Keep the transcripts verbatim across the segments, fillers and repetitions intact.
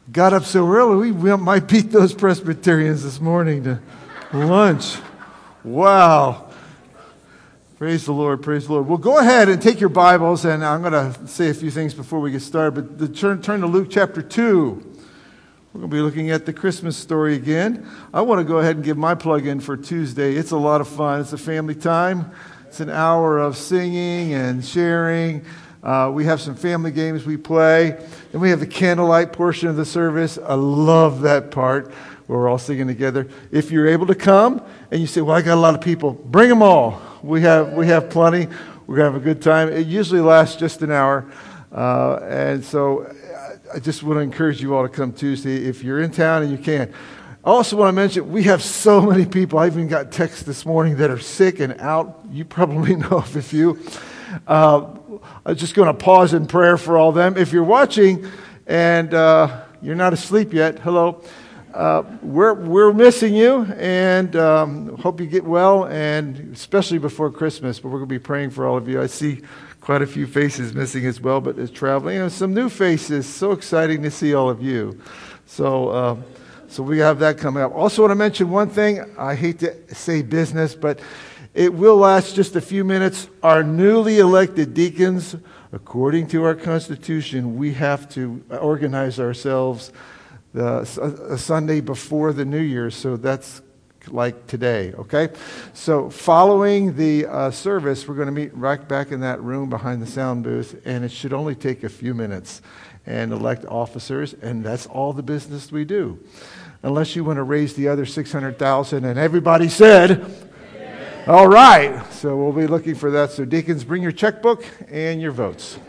got up so early, we might beat those Presbyterians this morning to lunch. Wow. Praise the Lord, praise the Lord. Well, go ahead and take your Bibles, and I'm going to say a few things before we get started, but the, turn, turn to Luke chapter two. We're going to be looking at the Christmas story again. I want to go ahead and give my plug-in for Tuesday. It's a lot of fun. It's a family time. It's an hour of singing and sharing. Uh, we have some family games we play. Then we have the candlelight portion of the service. I love that part where we're all singing together. If you're able to come and you say, well, I got a lot of people, bring them all. We have we have plenty. We're going to have a good time. It usually lasts just an hour. Uh, and so I just want to encourage you all to come Tuesday if you're in town and you can. I also want to mention, we have so many people. I even got texts this morning that are sick and out. You probably know of a few. Uh, I'm just going to pause in prayer for all them. If you're watching and uh, you're not asleep yet, hello. Uh, we're we're missing you, and um, hope you get well, and especially before Christmas. But we're going to be praying for all of you. I see quite a few faces missing as well, but it's traveling. And some new faces. So exciting to see all of you. So, uh, so we have that coming up. Also want to mention one thing. I hate to say business, but it will last just a few minutes. Our newly elected deacons, according to our Constitution, we have to organize ourselves the a Sunday before the New Year. So that's like today, okay? So following the uh, service, we're going to meet right back in that room behind the sound booth, and it should only take a few minutes, and elect officers, and that's all the business we do. Unless you want to raise the other six hundred thousand, and everybody said, all right, so we'll be looking for that. So deacons, bring your checkbook and your votes.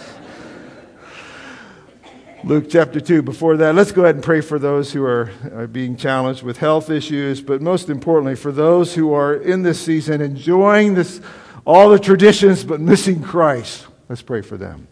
Luke chapter two. Before that, let's go ahead and pray for those who are, are being challenged with health issues, but most importantly, for those who are in this season enjoying this, all the traditions, but missing Christ. Let's pray for them.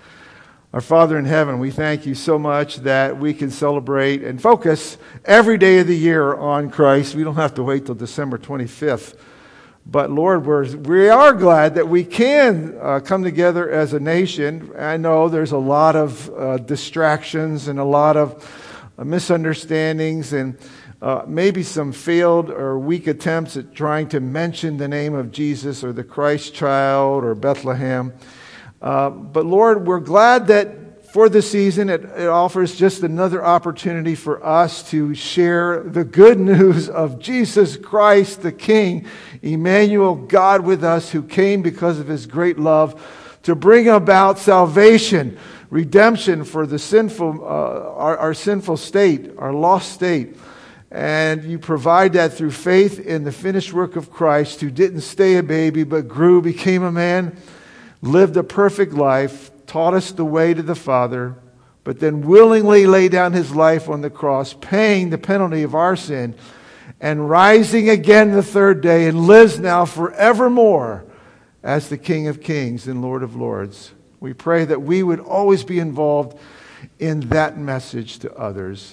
Our Father in heaven, we thank you so much that we can celebrate and focus every day of the year on Christ. We don't have to wait till December twenty-fifth. But Lord, we're, we are glad that we can uh, come together as a nation. I know there's a lot of uh, distractions and a lot of uh, misunderstandings and uh, maybe some failed or weak attempts at trying to mention the name of Jesus or the Christ child or Bethlehem. Uh, but Lord, we're glad that for this season, it, it offers just another opportunity for us to share the good news of Jesus Christ, the King, Emmanuel, God with us, who came because of his great love to bring about salvation, redemption for the sinful, uh, our, our sinful state, our lost state. And you provide that through faith in the finished work of Christ, who didn't stay a baby, but grew, became a man, lived a perfect life, taught us the way to the Father, but then willingly laid down his life on the cross, paying the penalty of our sin, and rising again the third day, and lives now forevermore as the King of Kings and Lord of Lords. We pray that we would always be involved in that message to others.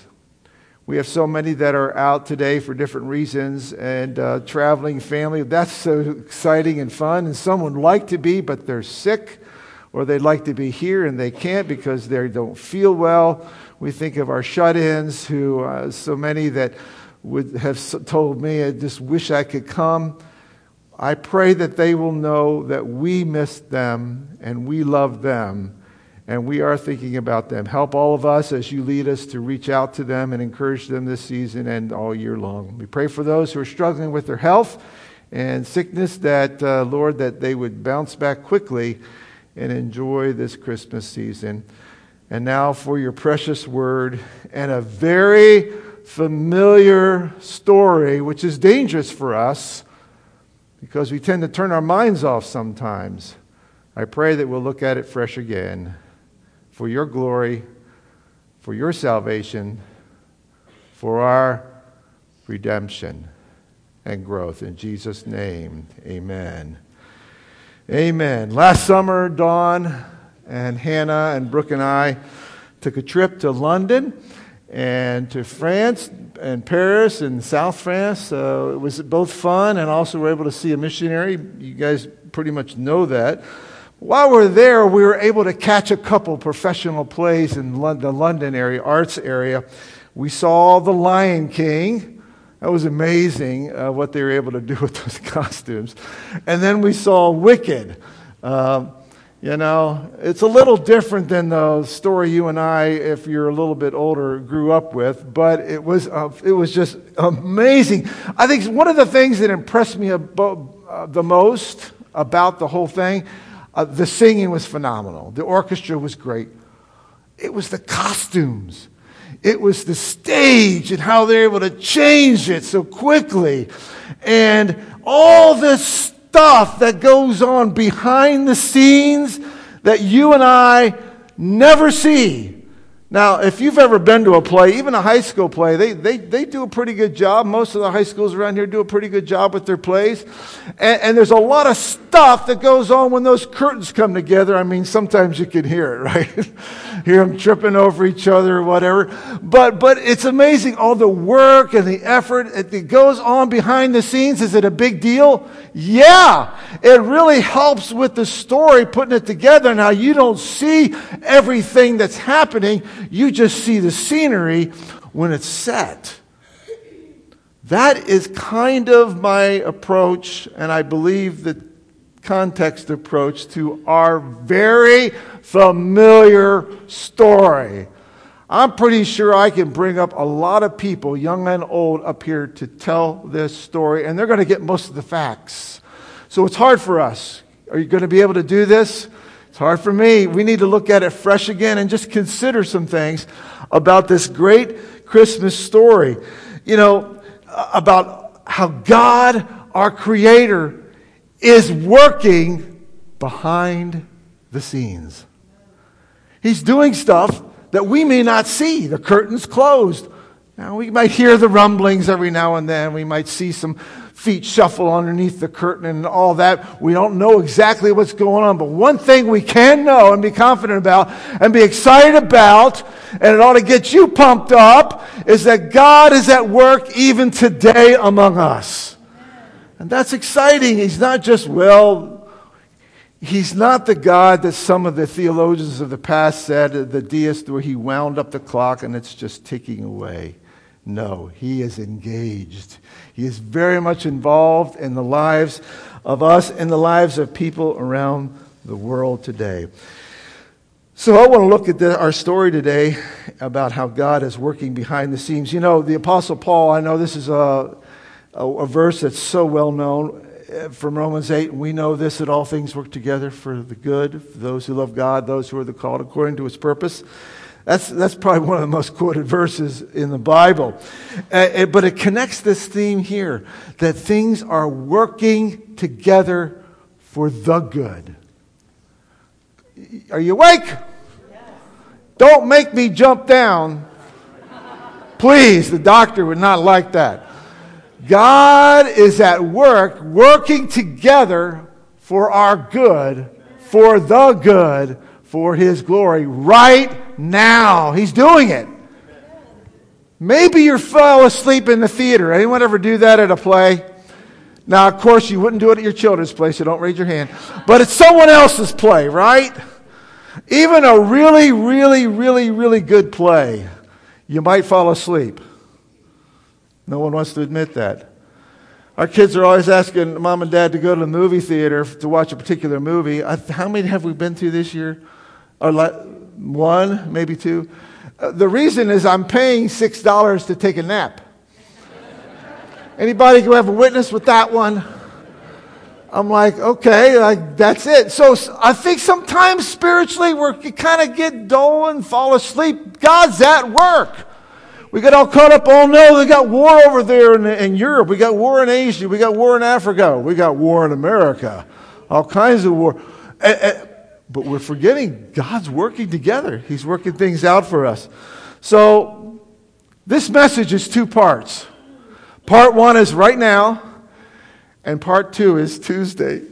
We have so many that are out today for different reasons, and uh, traveling family. That's so exciting and fun, and some would like to be, but they're sick, or they'd like to be here and they can't because they don't feel well. We think of our shut-ins, who uh, so many that would have told me, I just wish I could come. I pray that they will know that we miss them and we love them and we are thinking about them. Help all of us as you lead us to reach out to them and encourage them this season and all year long. We pray for those who are struggling with their health and sickness, that, uh, Lord, that they would bounce back quickly and enjoy this Christmas season. And now for your precious word and a very familiar story, which is dangerous for us because we tend to turn our minds off sometimes. I pray that we'll look at it fresh again for your glory, for your salvation, for our redemption and growth. In Jesus' name, amen. Amen. Last summer, Dawn and Hannah and Brooke and I took a trip to London and to France and Paris and South France. Uh, it was both fun, and also were able to see a missionary. You guys pretty much know that. While we're there, we were able to catch a couple professional plays in Lon- the London area, arts area. We saw The Lion King. That was amazing uh, what they were able to do with those costumes. And then we saw Wicked. Um, you know, it's a little different than the story you and I, if you're a little bit older, grew up with. But it was uh, it was just amazing. I think one of the things that impressed me about, uh, the most about the whole thing, uh, the singing was phenomenal. The orchestra was great. It was the costumes. It was the stage and how they're able to change it so quickly. And all this stuff that goes on behind the scenes that you and I never see. Now, if you've ever been to a play, even a high school play, they, they, they do a pretty good job. Most of the high schools around here do a pretty good job with their plays. And, and there's a lot of stuff that goes on when those curtains come together. I mean, sometimes you can hear it, right? Hear them tripping over each other or whatever. But, but it's amazing, all the work and the effort that goes on behind the scenes. Is it a big deal? Yeah. It really helps with the story, putting it together. Now, you don't see everything that's happening. You just see the scenery when it's set. That is kind of my approach, and I believe the context approach to our very familiar story. I'm pretty sure I can bring up a lot of people, young and old, up here to tell this story, and they're going to get most of the facts. So it's hard for us. Are you going to be able to do this? It's hard for me. We need to look at it fresh again and just consider some things about this great Christmas story. You know, about how God, our Creator, is working behind the scenes. He's doing stuff that we may not see. The curtain's closed. Now, we might hear the rumblings every now and then. We might see some feet shuffle underneath the curtain and all that. We don't know exactly what's going on. But one thing we can know and be confident about and be excited about, and it ought to get you pumped up, is that God is at work even today among us. And that's exciting. He's not just, well, He's not the God that some of the theologians of the past said, the deist, where He wound up the clock and it's just ticking away. No, He is engaged. He is very much involved in the lives of us and the lives of people around the world today. So I want to look at the, our story today about how God is working behind the scenes. You know, the Apostle Paul, I know this is a, a, a verse that's so well known from Romans eight, and we know this, that all things work together for the good, for those who love God, those who are the called according to His purpose. That's that's probably one of the most quoted verses in the Bible. Uh, but it connects this theme here, that things are working together for the good. Are you awake? Yes. Don't make me jump down. Please, the doctor would not like that. God is at work, working together for our good, for the good, for His glory, right now. He's doing it. Maybe you fell asleep in the theater. Anyone ever do that at a play? Now, of course, you wouldn't do it at your children's play, so don't raise your hand. But it's someone else's play, right? Even a really, really, really, really good play, you might fall asleep. No one wants to admit that. Our kids are always asking mom and dad to go to the movie theater to watch a particular movie. How many have we been to this year? Or one, maybe two. Uh, the reason is I'm paying six dollars to take a nap. Anybody who have a witness with that one? I'm like, okay, like, that's it. So I think sometimes spiritually we kind of get dull and fall asleep. God's at work. We got all caught up, oh no, they got war over there in, in Europe. We got war in Asia. We got war in Africa. We got war in America. All kinds of war. And, and, but we're forgetting God's working together. He's working things out for us. So this message is two parts. Part one is right now, and part two is Tuesday.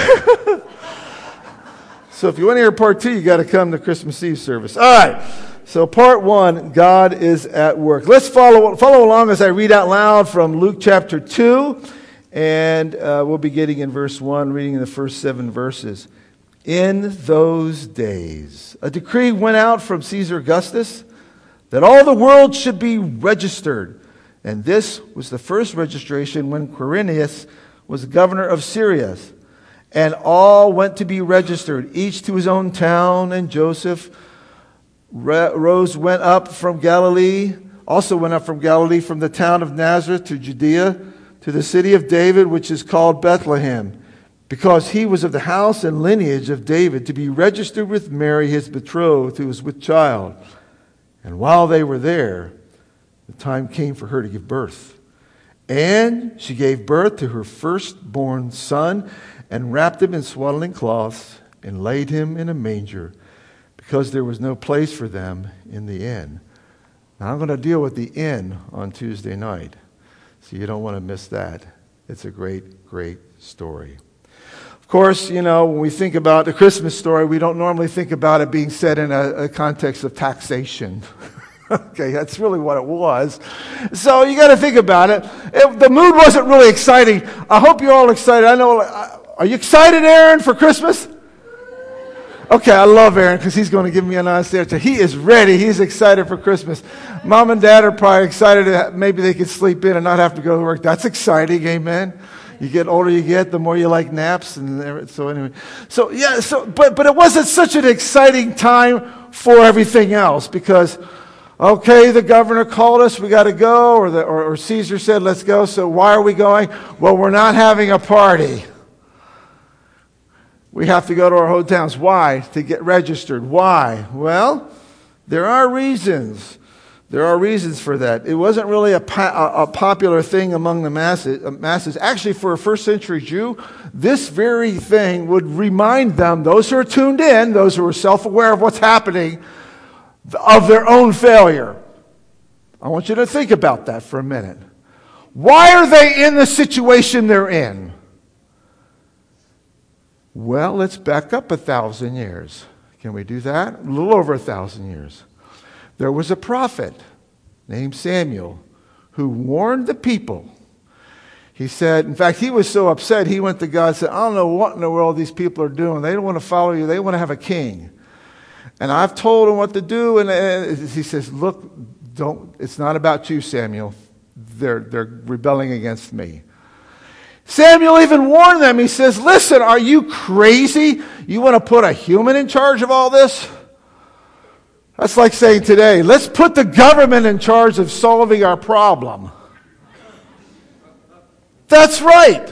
So if you want to hear part two, you got to come to Christmas Eve service. All right. So part one, God is at work. Let's follow follow along as I read out loud from Luke chapter two, and uh, we'll be getting in verse one, reading the first seven verses. In those days, a decree went out from Caesar Augustus that all the world should be registered. And this was the first registration when Quirinius was governor of Syria. And all went to be registered, each to his own town. And Joseph rose, went up from Galilee, also went up from Galilee from the town of Nazareth to Judea, to the city of David, which is called Bethlehem, because he was of the house and lineage of David, to be registered with Mary, his betrothed, who was with child. And while they were there, the time came for her to give birth. And she gave birth to her firstborn son, and wrapped him in swaddling cloths, and laid him in a manger, because there was no place for them in the inn. Now I'm going to deal with the inn on Tuesday night, so you don't want to miss that. It's a great, great story. Of course, you know, when we think about the Christmas story, we don't normally think about it being said in a, a context of taxation. Okay, that's really what it was. So you got to think about it. it. The mood wasn't really exciting. I hope you're all excited. I know. Are you excited, Aaron, for Christmas? Okay, I love Aaron because he's going to give me an honest answer. He is ready. He's excited for Christmas. Mom and Dad are probably excited that maybe they could sleep in and not have to go to work. That's exciting, amen. You get older you get, the more you like naps, and so anyway. So yeah, so but but it wasn't such an exciting time for everything else because, okay, the governor called us, we got to go, or the or, or Caesar said let's go. So why are we going? Well, we're not having a party. We have to go to our hotels. Why? To get registered. Why? Well, there are reasons. There are reasons for that. It wasn't really a, po- a popular thing among the masses, masses. Actually, for a first century Jew, this very thing would remind them, those who are tuned in, those who are self-aware of what's happening, of their own failure. I want you to think about that for a minute. Why are they in the situation they're in? Well, let's back up a thousand years. Can we do that? A little over a thousand years. There was a prophet named Samuel who warned the people. He said, in fact, he was so upset, he went to God and said, I don't know what in the world these people are doing. They don't want to follow you. They want to have a king. And I've told them what to do. And he says, look, don't. It's not about you, Samuel. They're, they're rebelling against me. Samuel even warned them. He says, listen, are you crazy? You want to put a human in charge of all this? That's like saying today, let's put the government in charge of solving our problem. That's right.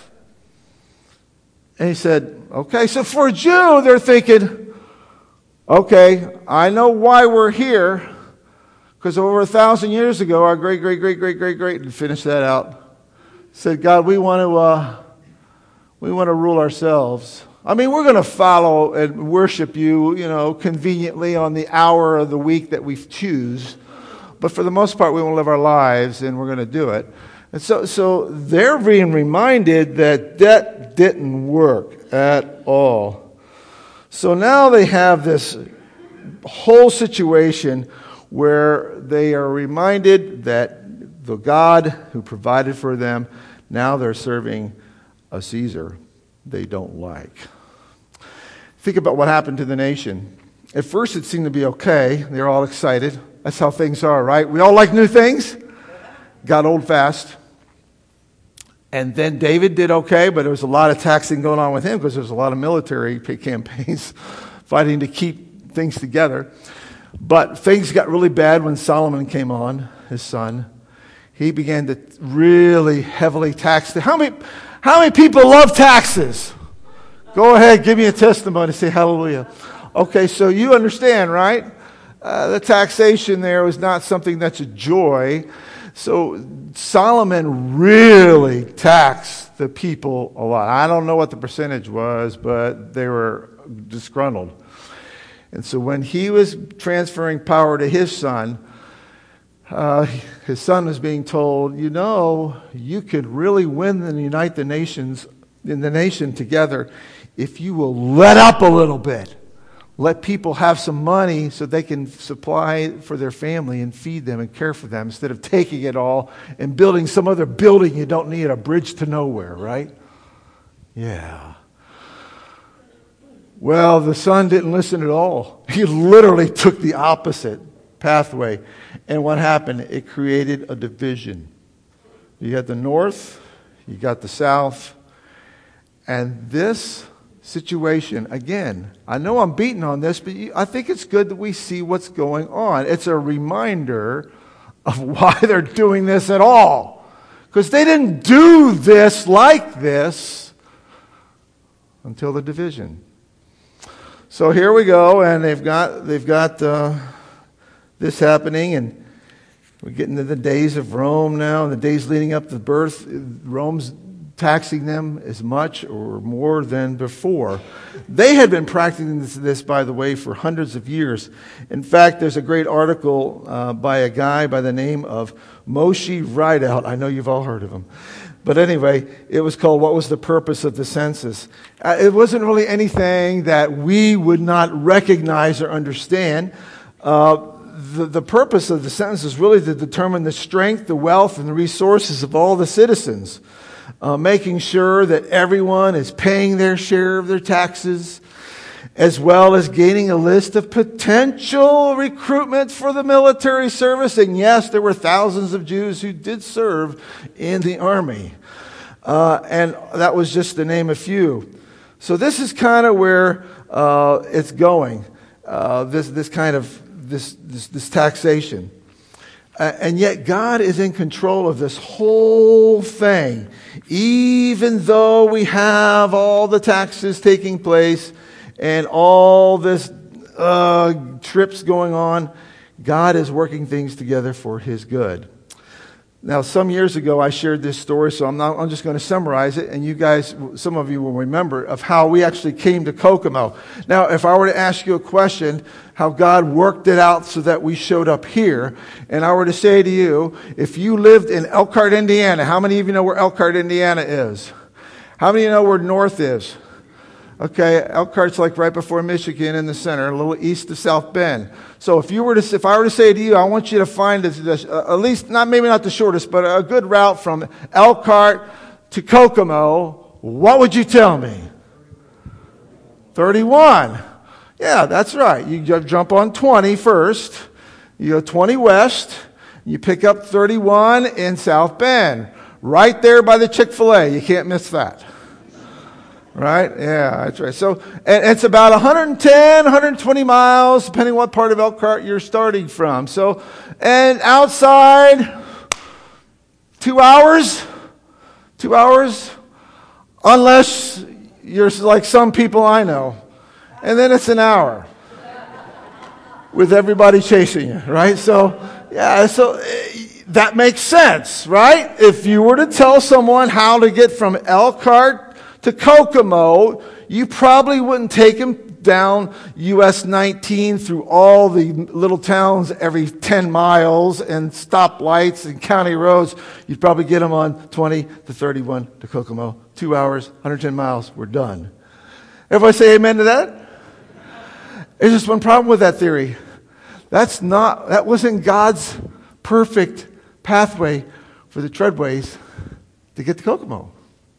And he said, okay, so for a Jew, they're thinking, okay, I know why we're here, because over a thousand years ago, our great, great, great, great, great, great, and finish that out, said, God, we want to, uh, we want to rule ourselves. I mean, we're going to follow and worship you, you know, conveniently on the hour of the week that we choose. But for the most part, we want to live our lives, and we're going to do it. And so, so they're being reminded that that didn't work at all. So now they have this whole situation where they are reminded that the God who provided for them, now they're serving a Caesar they don't like. Think about what happened to the nation. At first, it seemed to be okay. They're all excited. That's how things are, right? We all like new things. Got old fast. And then David did okay, but there was a lot of taxing going on with him because there was a lot of military campaigns fighting to keep things together. But things got really bad when Solomon came on, his son. He began to really heavily tax. How many, how many people love taxes? Go ahead, give me a testimony. Say hallelujah. Okay, so you understand, right? Uh, the taxation there was not something that's a joy. So Solomon really taxed the people a lot. I don't know what the percentage was, but they were disgruntled. And so when he was transferring power to his son, uh, his son was being told, you know, you could really win and unite the nations, in the nation together if you will let up a little bit. Let people have some money so they can supply for their family and feed them and care for them instead of taking it all and building some other building you don't need, a bridge to nowhere, right? Yeah. Well, the son didn't listen at all. He literally took the opposite pathway. And what happened? It created a division. You got the north, you got the south, and this situation, again, I know I'm beating on this, but I think it's good that we see what's going on. It's a reminder of why they're doing this at all. Because they didn't do this like this until the division. So here we go, and they've got they've got uh, this happening, and we get into the days of Rome now, and the days leading up to the birth. Rome's taxing them as much or more than before. They had been practicing this, this, by the way, for hundreds of years. In fact, there's a great article uh, by a guy by the name of Moshe Rideout. I know you've all heard of him. But anyway, it was called What Was the Purpose of the Census? Uh, it wasn't really anything that we would not recognize or understand. Uh, the, the purpose of the census is really to determine the strength, the wealth, and the resources of all the citizens. Uh, making sure that everyone is paying their share of their taxes, as well as gaining a list of potential recruitment for the military service. And yes, there were thousands of Jews who did serve in the army. Uh, and that was just to name a few. So this is kind of where uh, it's going, uh, this this kind of this this, this taxation. Uh, and yet God is in control of this whole thing. Even though we have all the taxes taking place and all this uh, trips going on, God is working things together for His good. Now, some years ago, I shared this story, so I'm not. I'm just going to summarize it, and you guys, some of you will remember, of how we actually came to Kokomo. Now, if I were to ask you a question, how God worked it out so that we showed up here, and I were to say to you, if you lived in Elkhart, Indiana, how many of you know where Elkhart, Indiana is? How many of you know where North is? Okay, Elkhart's like right before Michigan in the center, a little east of South Bend. So if you were to, if I were to say to you, I want you to find the, the, uh, at least not maybe not the shortest, but a good route from Elkhart to Kokomo, what would you tell me? thirty-one. Yeah, that's right. You jump on twenty first. You go twenty west. You pick up thirty-one in South Bend, right there by the Chick-fil-A. You can't miss that. Right? Yeah, that's right. So and it's about one hundred ten, one hundred twenty miles, depending what part of Elkhart you're starting from. So, and outside, two hours, two hours, unless you're like some people I know. And then it's an hour with everybody chasing you, right? So, yeah, so that makes sense, right? If you were to tell someone how to get from Elkhart to Kokomo, you probably wouldn't take them down U S nineteen through all the little towns every ten miles and stoplights and county roads. You'd probably get them on twenty to thirty-one to Kokomo. Two hours, one hundred ten miles, we're done. Everybody say amen to that? There's just one problem with that theory. That's not, that wasn't God's perfect pathway for the treadways to get to Kokomo.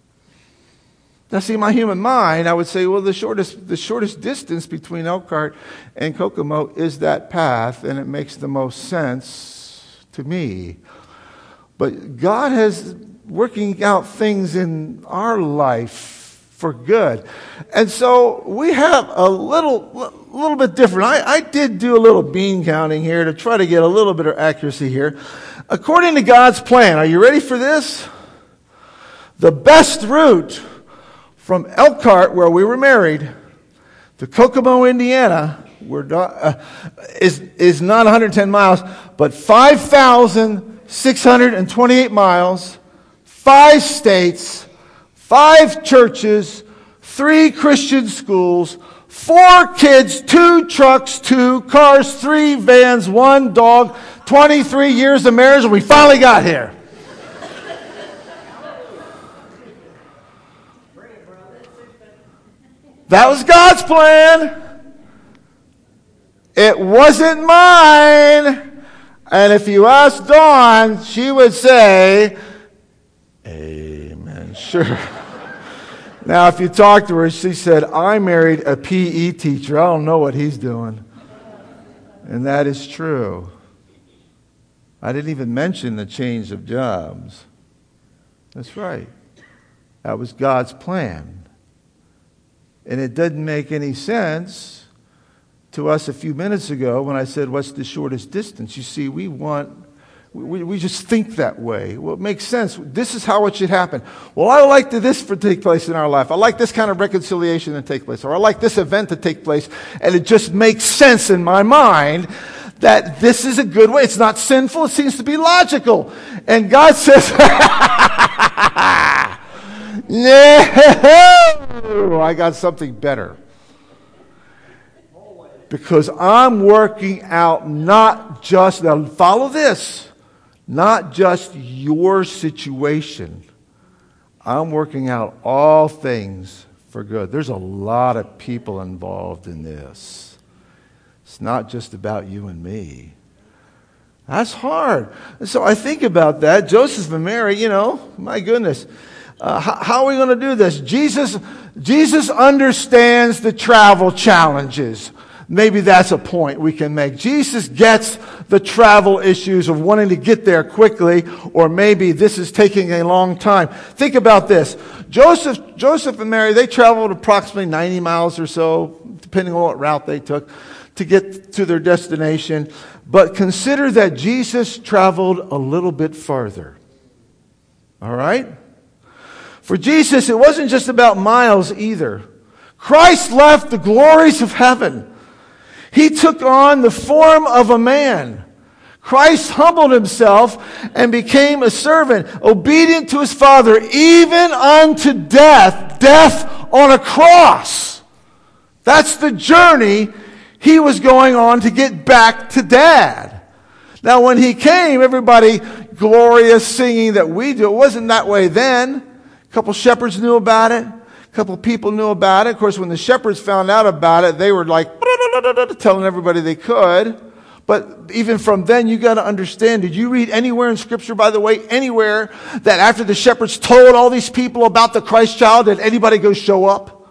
Now, see, my human mind, I would say, well, the shortest the shortest distance between Elkhart and Kokomo is that path, and it makes the most sense to me. But God has working out things in our life for good. And so we have a little little bit different. I, I did do a little bean counting here to try to get a little bit of accuracy here. According to God's plan, are you ready for this? The best route from Elkhart, where we were married, to Kokomo, Indiana, we're not, uh, is, is not one hundred ten miles, but five thousand six hundred twenty-eight miles, five states, five churches, three Christian schools, four kids, two trucks, two cars, three vans, one dog, twenty-three years of marriage, and we finally got here. That was God's plan. It wasn't mine. And if you ask Dawn, she would say, amen. Sure. Now, if you talk to her, she said, I married a P E teacher. I don't know what he's doing. And that is true. I didn't even mention the change of jobs. That's right. That was God's plan. And it didn't make any sense to us a few minutes ago when I said, what's the shortest distance? You see, we want, we, we just think that way. Well, it makes sense. This is how it should happen. Well, I like this to take place in our life. I like this kind of reconciliation to take place. Or I like this event to take place. And it just makes sense in my mind that this is a good way. It's not sinful. It seems to be logical. And God says, no, I got something better. Because I'm working out not just, now follow this, not just your situation. I'm working out all things for good. There's a lot of people involved in this. It's not just about you and me. That's hard. So I think about that. Joseph and Mary, you know, my goodness. Uh, how, how are we going to do this? Jesus, Jesus understands the travel challenges. Maybe that's a point we can make. Jesus gets the travel issues of wanting to get there quickly, or maybe this is taking a long time. Think about this. Joseph, Joseph and Mary, they traveled approximately ninety miles or so, depending on what route they took, to get to their destination. But consider that Jesus traveled a little bit farther. All right? For Jesus, it wasn't just about miles either. Christ left the glories of heaven. He took on the form of a man. Christ humbled himself and became a servant, obedient to his Father, even unto death, death on a cross. That's the journey he was going on to get back to Dad. Now, when he came, everybody glorious singing that we do. It wasn't that way then. A couple shepherds knew about it. A couple people knew about it. Of course, when the shepherds found out about it, they were like telling everybody they could. But even from then, you got to understand. Did you read anywhere in Scripture, by the way, anywhere that after the shepherds told all these people about the Christ child, did anybody go show up?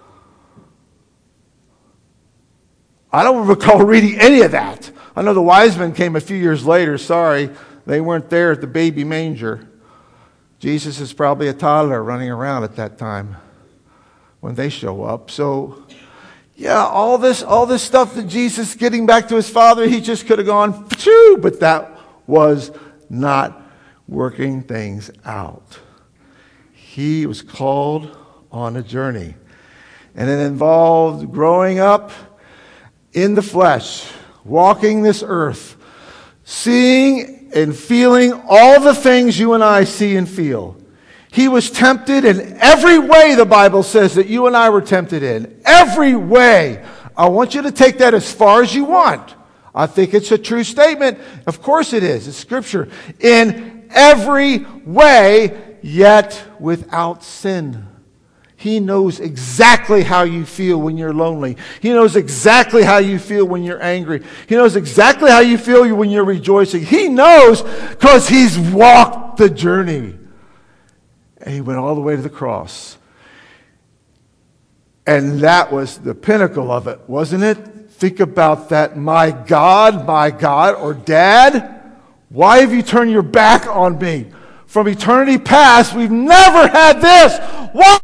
I don't recall reading any of that. I know the wise men came a few years later. Sorry, they weren't there at the baby manger. Jesus is probably a toddler running around at that time when they show up. So, yeah, all this all this stuff that Jesus getting back to his Father, he just could have gone, phew, but that was not working things out. He was called on a journey. And it involved growing up in the flesh, walking this earth, seeing and feeling all the things you and I see and feel. He was tempted in every way, the Bible says, that you and I were tempted in. Every way. I want you to take that as far as you want. I think it's a true statement. Of course it is. It's Scripture. In every way, yet without sin. He knows exactly how you feel when you're lonely. He knows exactly how you feel when you're angry. He knows exactly how you feel when you're rejoicing. He knows because he's walked the journey. And he went all the way to the cross. And that was the pinnacle of it, wasn't it? Think about that. My God, my God, or Dad, why have you turned your back on me? From eternity past, we've never had this. Why?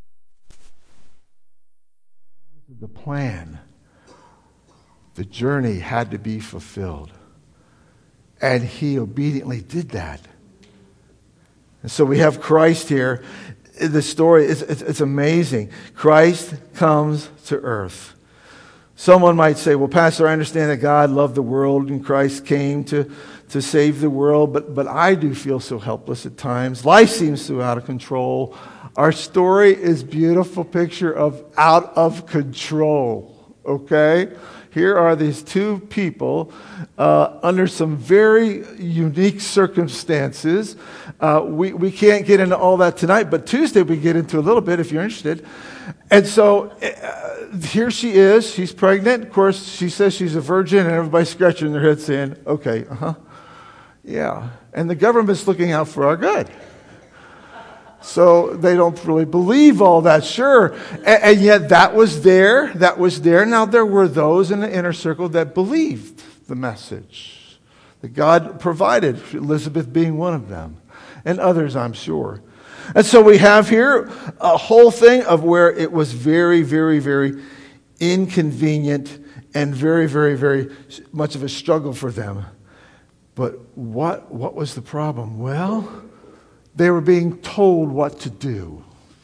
The plan, the journey had to be fulfilled. And he obediently did that. And so we have Christ here. The story is it's, it's amazing. Christ comes to earth. Someone might say, well, Pastor, I understand that God loved the world and Christ came to, to save the world, but, but I do feel so helpless at times. Life seems so out of control. Our story is a beautiful picture of out of control, okay? Here are these two people uh, under some very unique circumstances. Uh, we, we can't get into all that tonight, but Tuesday we get into a little bit if you're interested. And so uh, here she is. She's pregnant. Of course, she says she's a virgin, and everybody's scratching their head saying, okay, uh-huh, yeah. And the government's looking out for our good. So they don't really believe all that, sure. And, and yet that was there, that was there. Now there were those in the inner circle that believed the message that God provided, Elizabeth being one of them, and others, I'm sure. And so we have here a whole thing of where it was very, very, very inconvenient and very, very, very much of a struggle for them. But what, what was the problem? Well, they were being told what to do.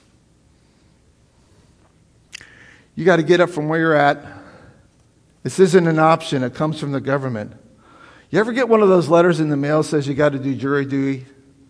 You got to get up from where you're at. This isn't an option. It comes from the government. You ever get one of those letters in the mail that says you got to do jury duty?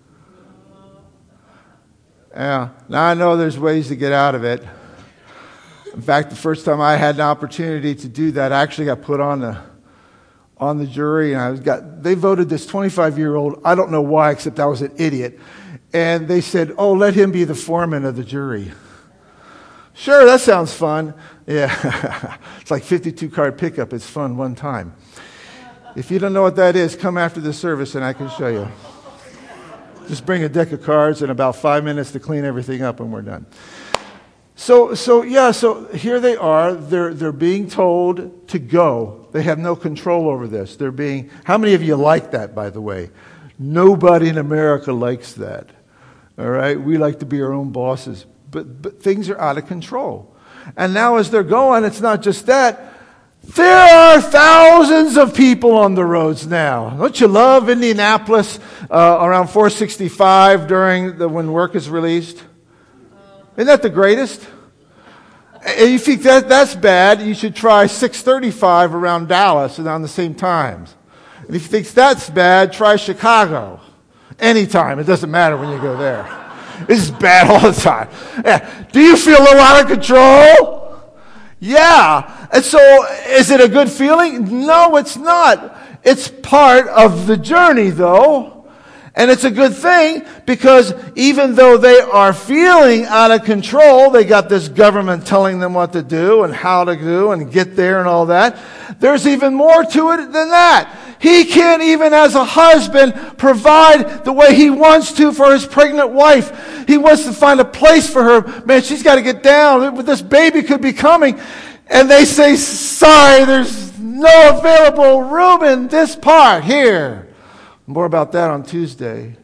Yeah. Now I know there's ways to get out of it. In fact, the first time I had an opportunity to do that, I actually got put on the on the jury, and I was got. They voted this twenty-five-year-old. I don't know why, except I was an idiot. And they said, "Oh, let him be the foreman of the jury." Sure, that sounds fun. Yeah, it's like fifty-two card pickup. It's fun one time. If you don't know what that is, come after the service, and I can show you. Just bring a deck of cards and about five minutes to clean everything up, and we're done. So, so yeah, so here they are. They're they're being told to go. They have no control over this. They're being. How many of you like that, by the way? Nobody in America likes that. All right, we like to be our own bosses, but but things are out of control. And now, as they're going, it's not just that. There are thousands of people on the roads now. Don't you love Indianapolis uh, around four sixty-five during the when work is released? Isn't that the greatest? And you think that that's bad, you should try six thirty-five around Dallas and on the same times. And if you think that's bad, try Chicago. Anytime. It doesn't matter when you go there. It's bad all the time. Yeah. Do you feel a little out of control? Yeah. And so, is it a good feeling? No, it's not. It's part of the journey, though. And it's a good thing because even though they are feeling out of control, they got this government telling them what to do and how to do and get there and all that. There's even more to it than that. He can't even as a husband provide the way he wants to for his pregnant wife. He wants to find a place for her. Man, she's got to get down. This baby could be coming. And they say, sorry, there's no available room in this part here. More about that on Tuesday.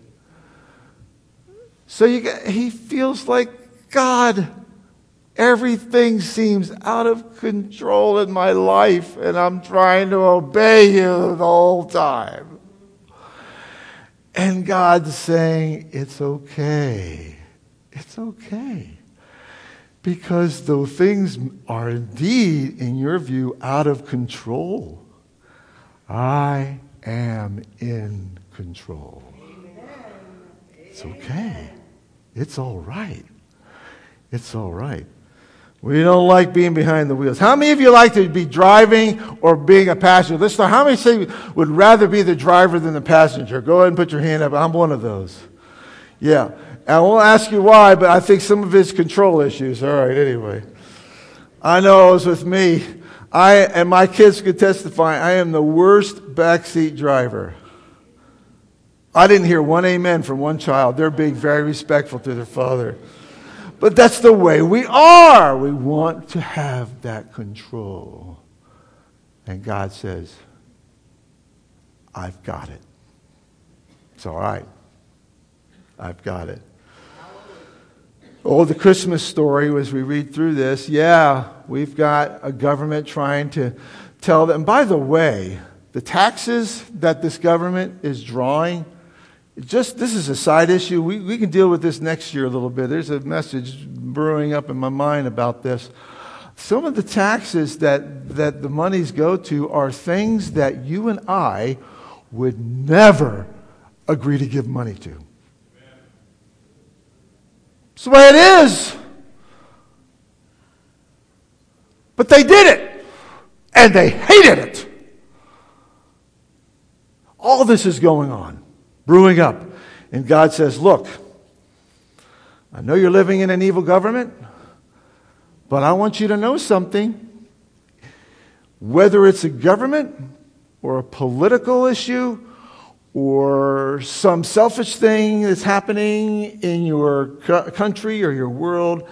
So you get, he feels like, God, everything seems out of control in my life, and I'm trying to obey you the whole time. And God's saying, it's okay. It's okay. Because though things are indeed, in your view, out of control, I am in control. It's okay. It's all right. It's all right. We don't like being behind the wheels. How many of you like to be driving or being a passenger? Let's start. How many say would rather be the driver than the passenger? Go ahead and put your hand up. I'm one of those. Yeah. And I won't ask you why, but I think some of it's control issues. All right, anyway. I know it was with me. I and my kids could testify, I am the worst backseat driver. I didn't hear one amen from one child. They're being very respectful to their father. But that's the way we are. We want to have that control. And God says, I've got it. It's all right. I've got it. Oh, the Christmas story, as we read through this, yeah, we've got a government trying to tell them. By the way, the taxes that this government is drawing, just this is a side issue. We, we can deal with this next year a little bit. There's a message brewing up in my mind about this. Some of the taxes that, that the monies go to are things that you and I would never agree to give money to. It's the way it is. But they did it. And they hated it. All this is going on, brewing up. And God says, look, I know you're living in an evil government, but I want you to know something. Whether it's a government or a political issue or some selfish thing that's happening in your country or your world.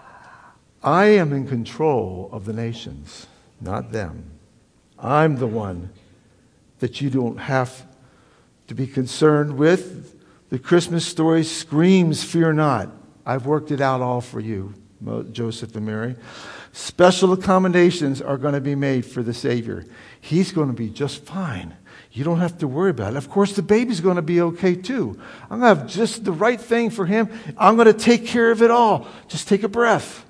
I am in control of the nations, not them. I'm the one that you don't have to be concerned with. The Christmas story screams, fear not. I've worked it out all for you, Joseph and Mary. Special accommodations are going to be made for the Savior. He's going to be just fine. You don't have to worry about it. Of course, the baby's going to be okay too. I'm going to have just the right thing for him. I'm going to take care of it all. Just take a breath.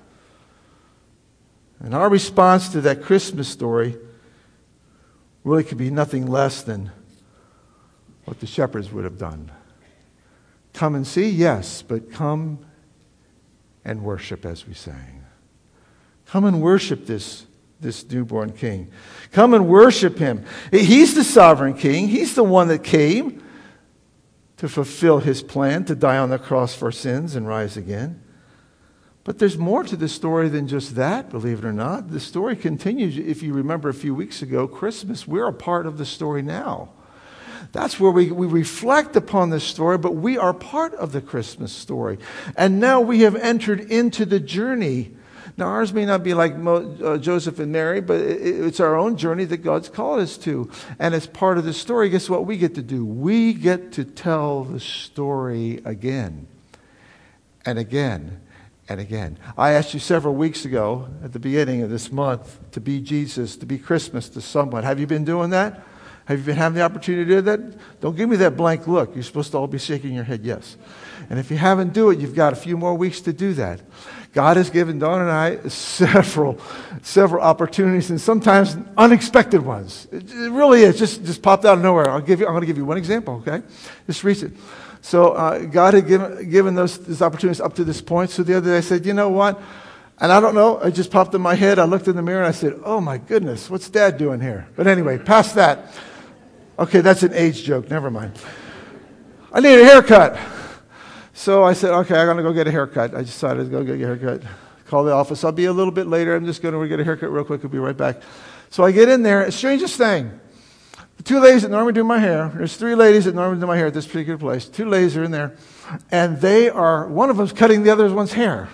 And our response to that Christmas story really could be nothing less than what the shepherds would have done. Come and see, yes, but come and worship, as we sang. Come and worship this, this newborn king. Come and worship him. He's the sovereign king. He's the one that came to fulfill his plan, to die on the cross for sins and rise again. But there's more to the story than just that, believe it or not. The story continues. If you remember a few weeks ago, Christmas, we're a part of the story now. That's where we, we reflect upon the story, but we are part of the Christmas story. And now we have entered into the journey. Now, ours may not be like Mo, uh, Joseph and Mary, but it, it's our own journey that God's called us to. And as part of the story, guess what we get to do? We get to tell the story again and again and again. I asked you several weeks ago at the beginning of this month to be Jesus, to be Christmas to someone. Have you been doing that? Have you been having the opportunity to do that? Don't give me that blank look. You're supposed to all be shaking your head yes. And if you haven't do it, you've got a few more weeks to do that. God has given Dawn and I several, several opportunities, and sometimes unexpected ones. It, it really is. Just, just popped out of nowhere. I'll give you. I'm going to give you one example. Okay, just recent. So uh, God had given given those, those opportunities up to this point. So the other day I said, you know what? And I don't know. It just popped in my head. I looked in the mirror and I said, oh my goodness, what's Dad doing here? But anyway, past that. Okay, that's an age joke. Never mind. I need a haircut. So I said, okay, I'm going to go get a haircut. I decided to go get a haircut. Call the office. I'll be a little bit later. I'm just going to get a haircut real quick. I'll be right back. So I get in there. Strangest thing. The two ladies that normally do my hair, there's three ladies that normally do my hair at this particular place. Two ladies are in there. And they are, one of them's cutting the other one's hair.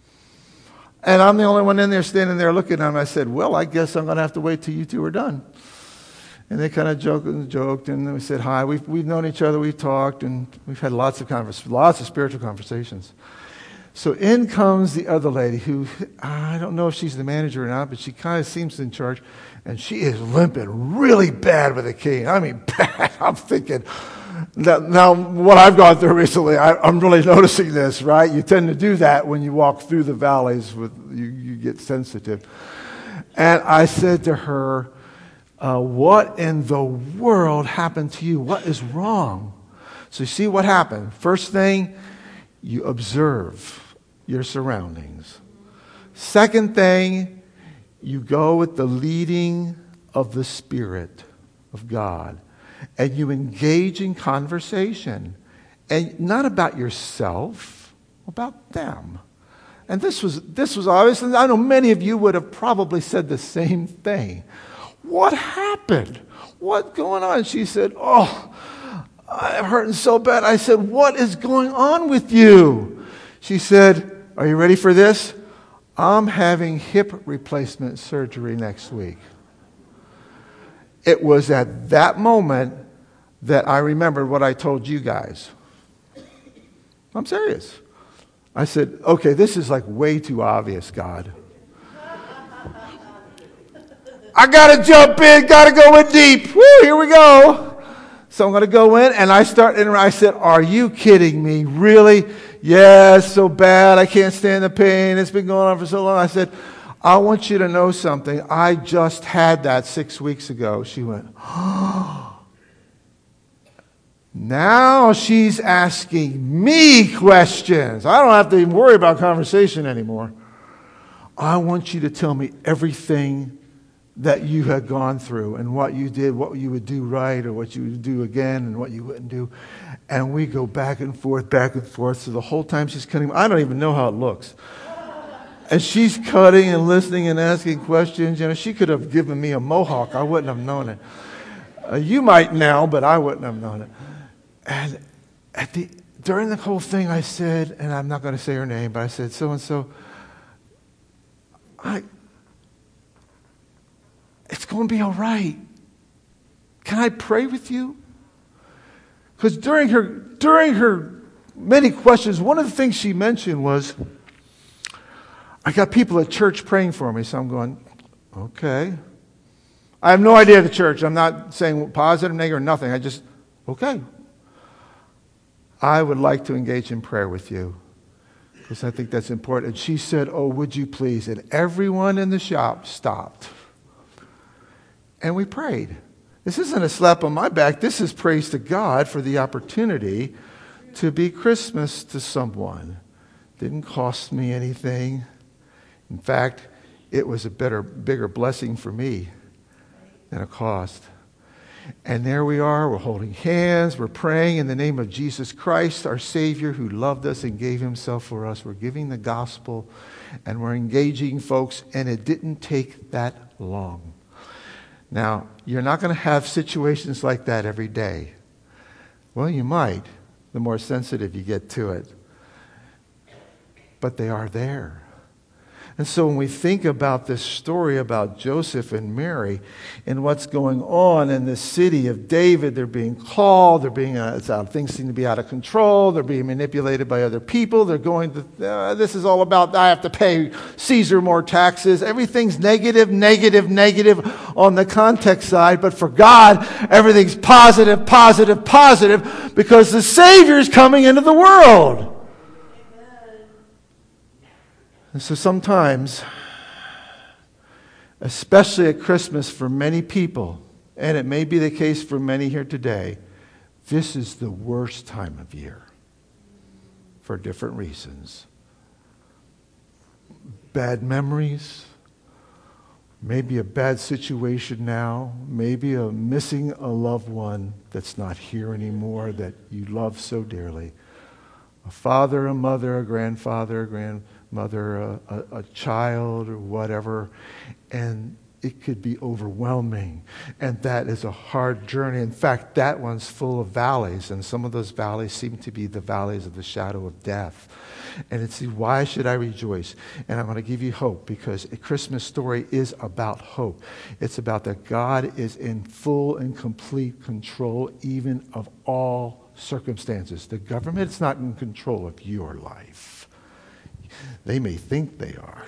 And I'm the only one in there standing there looking at them. I said, well, I guess I'm going to have to wait till you two are done. And they kind of joked and joked, and we said hi. We've, we've known each other, we've talked, and we've had lots of convers- lots of spiritual conversations. So in comes the other lady who, I don't know if she's the manager or not, but she kind of seems in charge, and she is limping really bad with a cane. I mean, bad. I'm thinking, that, now what I've gone through recently, I, I'm really noticing this, right? You tend to do that when you walk through the valleys, with you, you get sensitive. And I said to her, Uh, what in the world happened to you? What is wrong? So you see what happened. First thing, you observe your surroundings. Second thing, you go with the leading of the Spirit of God. And you engage in conversation. And not about yourself, about them. And this was, this was obvious. And I know many of you would have probably said the same thing. What happened? What's going on? She said, oh, I'm hurting so bad. I said, what is going on with you? She said, are you ready for this? I'm having hip replacement surgery next week. It was at that moment that I remembered what I told you guys. I'm serious. I said, okay, this is like way too obvious, God. I got to jump in, got to go in deep. Woo, here we go. So I'm going to go in, and I start, and I said, are you kidding me? Really? Yeah, it's so bad. I can't stand the pain. It's been going on for so long. I said, I want you to know something. I just had that six weeks ago. She went, oh. Now she's asking me questions. I don't have to even worry about conversation anymore. I want you to tell me everything that you had gone through and what you did, what you would do right or what you would do again and what you wouldn't do. And we go back and forth, back and forth. So the whole time she's cutting, I don't even know how it looks. And she's cutting and listening and asking questions. You know, she could have given me a mohawk. I wouldn't have known it. Uh, you might now, but I wouldn't have known it. And at the during the whole thing, I said, and I'm not going to say her name, but I said, so and so, I, it's going to be all right. Can I pray with you? Because during her during her many questions, one of the things she mentioned was, I got people at church praying for me. So I'm going, okay. I have no idea the church. I'm not saying positive, negative, or nothing. I just, okay. I would like to engage in prayer with you because I think that's important. And she said, oh, would you please? And everyone in the shop stopped. And we prayed. This isn't a slap on my back. This is praise to God for the opportunity to be Christmas to someone. Didn't cost me anything. In fact, it was a better, bigger blessing for me than a cost. And there we are, we're holding hands, we're praying in the name of Jesus Christ, our Savior, who loved us and gave himself for us. We're giving the gospel and we're engaging folks, and it didn't take that long. Now, you're not going to have situations like that every day. Well, you might, the more sensitive you get to it. But they are there. And so when we think about this story about Joseph and Mary and what's going on in the city of David, they're being called, they're being, uh, it's out, things seem to be out of control, they're being manipulated by other people, they're going to, uh, this is all about, I have to pay Caesar more taxes. Everything's negative, negative, negative on the context side, but for God, everything's positive, positive, positive, because the Savior is coming into the world. And so sometimes, especially at Christmas for many people, and it may be the case for many here today, this is the worst time of year for different reasons. Bad memories, maybe a bad situation now, maybe a missing a loved one that's not here anymore that you love so dearly. A father, a mother, a grandfather, a grandmother, a, a, a child, or whatever. And it could be overwhelming. And that is a hard journey. In fact, that one's full of valleys. And some of those valleys seem to be the valleys of the shadow of death. And it's, why should I rejoice? And I'm going to give you hope, because a Christmas story is about hope. It's about that God is in full and complete control even of all circumstances. The government is not in control of your life. They may think they are.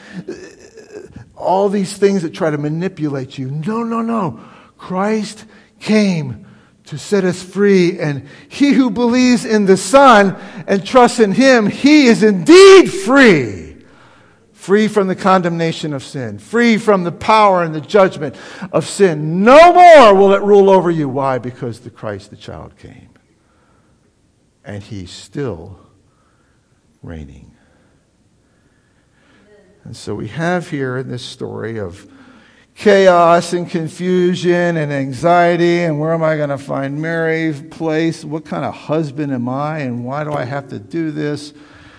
All these things that try to manipulate you. No, no, no. Christ came to set us free, and he who believes in the Son and trusts in him, he is indeed free. Free from the condemnation of sin. Free from the power and the judgment of sin. No more will it rule over you. Why? Because the Christ, the child, came. And he's still reigning. And so we have here in this story of chaos and confusion and anxiety, and where am I going to find Mary's place? What kind of husband am I, and why do I have to do this?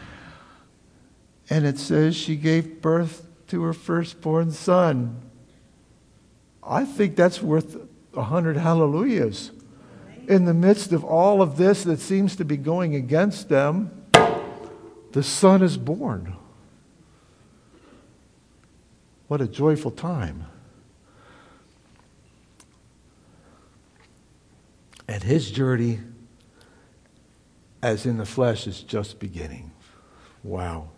And it says she gave birth to her firstborn son. I think that's worth a hundred hallelujahs. In the midst of all of this that seems to be going against them, the Son is born. What a joyful time. And his journey, as in the flesh, is just beginning. Wow.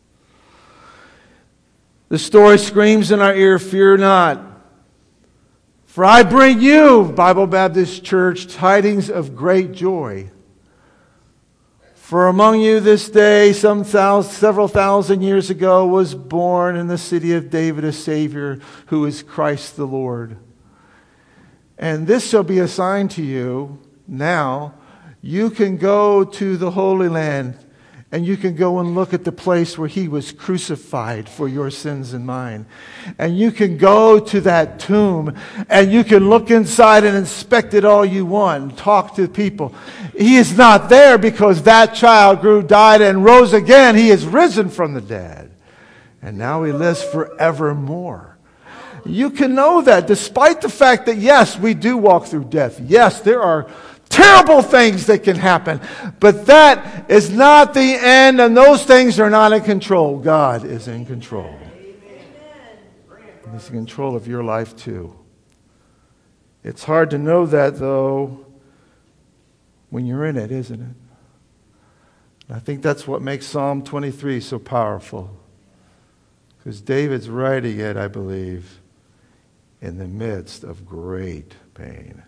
The story screams in our ear, fear not. For I bring you, Bible Baptist Church, tidings of great joy. For among you this day, some thousand, several thousand years ago, was born in the city of David a Savior, who is Christ the Lord. And this shall be a sign to you. Now, you can go to the Holy Land, and you can go and look at the place where he was crucified for your sins and mine. And you can go to that tomb, and you can look inside and inspect it all you want, and talk to people. He is not there because that child grew, died, and rose again. He is risen from the dead. And now he lives forevermore. You can know that despite the fact that, yes, we do walk through death. Yes, there are terrible things that can happen. But that is not the end, and those things are not in control. God is in control. And He's in control of your life too. It's hard to know that, though, when you're in it, isn't it? I think that's what makes Psalm twenty-three so powerful. Because David's writing it, I believe, in the midst of great pain.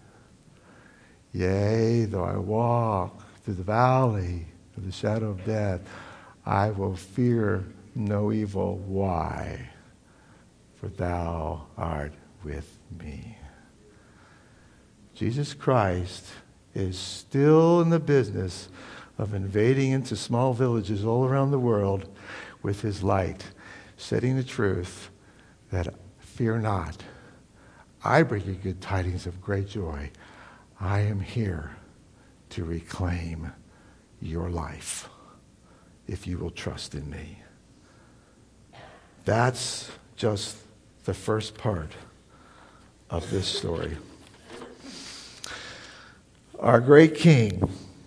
Yea, though I walk through the valley of the shadow of death, I will fear no evil. Why? For thou art with me. Jesus Christ is still in the business of invading into small villages all around the world with his light, setting the truth that fear not. I bring you good tidings of great joy. I am here to reclaim your life if you will trust in me. That's just the first part of this story. Our great King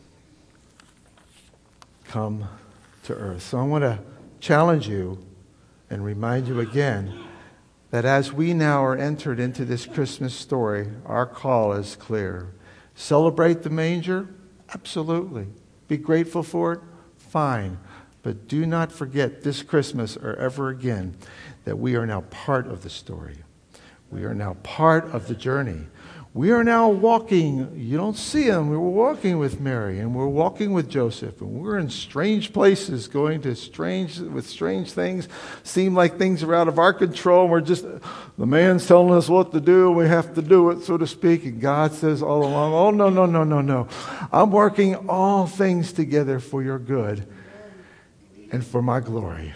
come to earth. So I want to challenge you and remind you again that as we now are entered into this Christmas story, our call is clear. Celebrate the manger? Absolutely. Be grateful for it? Fine. But do not forget this Christmas or ever again that we are now part of the story. We are now part of the journey. We are now walking, you don't see him, we're walking with Mary and we're walking with Joseph and we're in strange places, going to strange, with strange things, seem like things are out of our control. And we're just, the man's telling us what to do and we have to do it, so to speak. And God says all along, oh, no, no, no, no, no. I'm working all things together for your good and for my glory.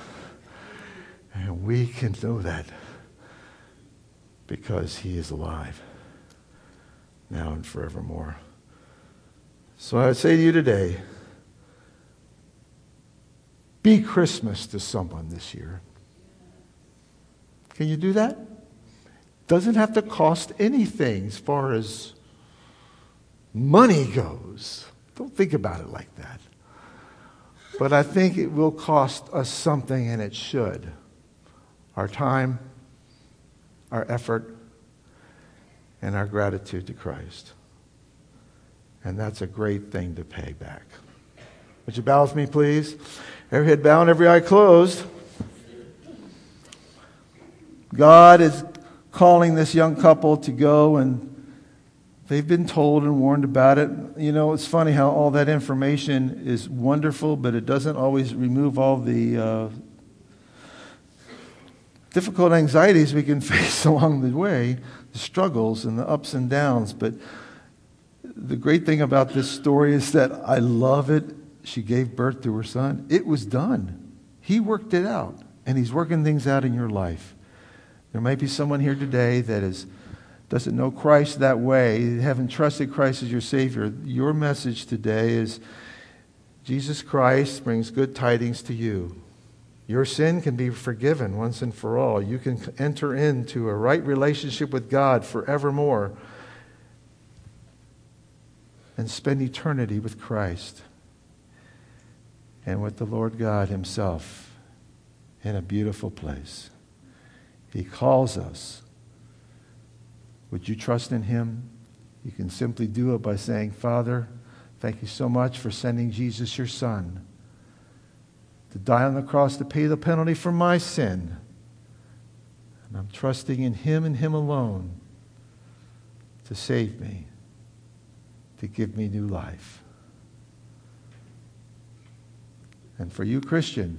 And we can know that because he is alive. Now and forevermore. So I would say to you today, be Christmas to someone this year. Can you do that? Doesn't have to cost anything as far as money goes. Don't think about it like that. But I think it will cost us something, and it should. Our time, our effort, and our gratitude to Christ. And that's a great thing to pay back. Would you bow with me, please? Every head bowed, every eye closed. God is calling this young couple to go, and they've been told and warned about it. You know, it's funny how all that information is wonderful, but it doesn't always remove all the uh, difficult anxieties we can face along the way, the struggles and the ups and downs. But the great thing about this story is that I love it. She gave birth to her son. It was done. He worked it out, and he's working things out in your life. There might be someone here today that is doesn't know Christ that way, haven't trusted Christ as your Savior. Your message today is Jesus Christ brings good tidings to you. Your sin can be forgiven once and for all. You can enter into a right relationship with God forevermore and spend eternity with Christ and with the Lord God himself in a beautiful place. He calls us. Would you trust in him? You can simply do it by saying, Father, thank you so much for sending Jesus, your son, to die on the cross to pay the penalty for my sin. And I'm trusting in him and him alone to save me, to give me new life. And for you, Christian,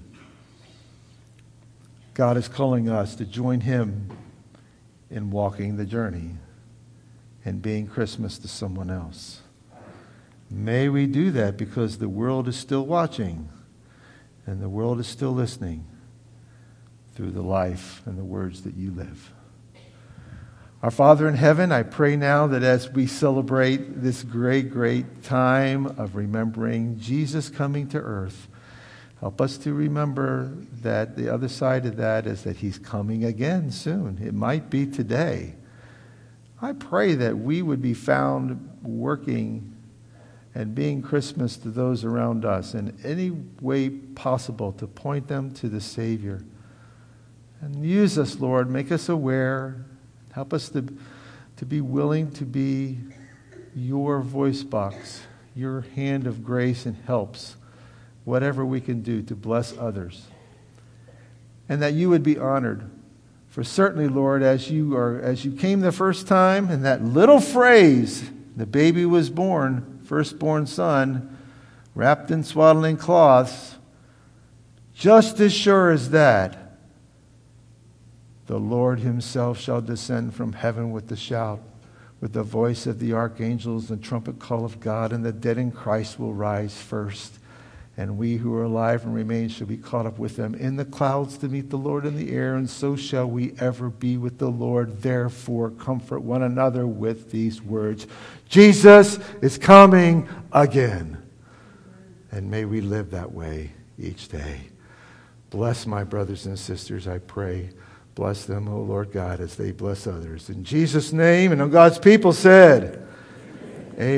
God is calling us to join him in walking the journey and being Christmas to someone else. May we do that because the world is still watching. And the world is still listening through the life and the words that you live. Our Father in heaven, I pray now that as we celebrate this great, great time of remembering Jesus coming to earth, Help us to remember that the other side of that is that he's coming again soon. It might be today. I pray that we would be found working and being Christmas to those around us in any way possible to point them to the Savior. And use us, Lord. Make us aware. Help us to, to be willing to be your voice box, your hand of grace and helps, whatever we can do to bless others. And that you would be honored. For certainly, Lord, as you are, as you came the first time, and that little phrase, the baby was born, firstborn son, wrapped in swaddling cloths, just as sure as that, the Lord himself shall descend from heaven with the shout, with the voice of the archangels and trumpet call of God, and the dead in Christ will rise first. And we who are alive and remain shall be caught up with them in the clouds to meet the Lord in the air, and so shall we ever be with the Lord. Therefore, comfort one another with these words. Jesus is coming again. And may we live that way each day. Bless my brothers and sisters, I pray. Bless them, O Lord God, as they bless others. In Jesus' name, and all God's people said...